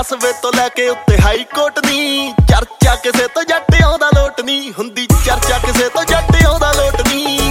ਕਸਬੇ ਤੋਂ ਲੈ ਕੇ ਉੱਤੇ ਹਾਈ ਕੋਰਟ ਦੀ ਚਰਚਾ ਕਿਸੇ ਤੋਂ ਜੱਟ ਆਉਂਦਾ ਲੋਟ ਨੀ ਹੁੰਦੀ, ਚਰਚਾ ਕਿਸੇ ਤੋਂ ਜੱਟ ਆਉਂਦਾ ਲੋਟ ਨੀ।